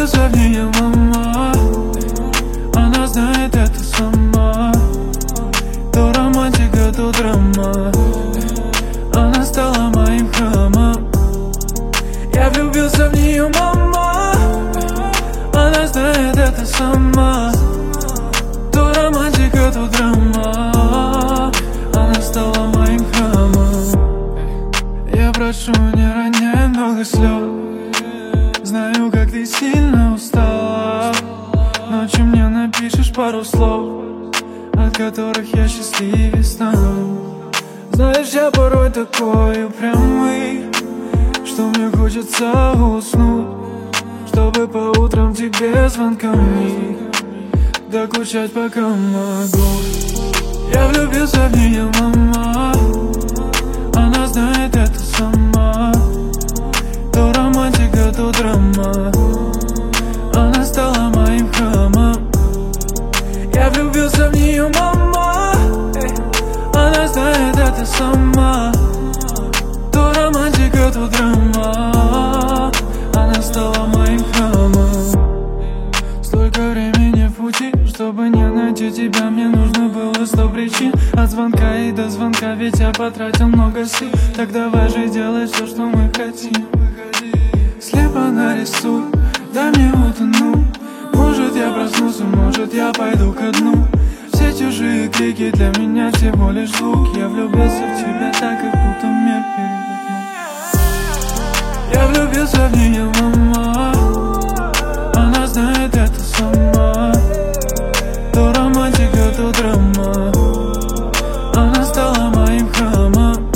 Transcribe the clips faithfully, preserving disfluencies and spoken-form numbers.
влюбился в нее, мама. Она знает это сама. То романтика, то драма. Она стала моим храмом. Я влюбился в нее, мама. Она знает это сама. То романтика, то драма. Она стала моим храмом. Я прошу, не роняй много слез. Знаю, как ты сильно устала. Ночью мне напишешь пару слов, от которых я счастливее стану. Знаешь, я порой такой упрямый, что мне хочется уснуть, чтобы по утрам тебе звонками докучать, пока могу. Я влюбился в нее, мама. Она знает это сама. То романтика, то драма. Она стала моим храмом. Я влюбился в нее, мама. Она знает это сама. То романтика, то драма. Она стала моим храмом. Столько времени в пути, чтобы не найти тебя, мне нужно было сто причин. От звонка и до звонка, ведь я потратил много сил. Так давай же делай все, что мы хотим. Слепо нарисуй, дай мне утонуть. Может я проснусь, может я пойду ко дну. Все чужие крики для меня всего лишь звук. Я влюбился в тебя так, как будто мир перевернул. Я влюбился в нее, мама. Она знает это сама. То романтика, то драма. Она стала моим храмом.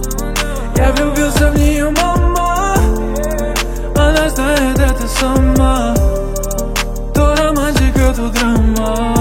Я влюбился в нее, мама. Она знает это сама. То романтика, то драма.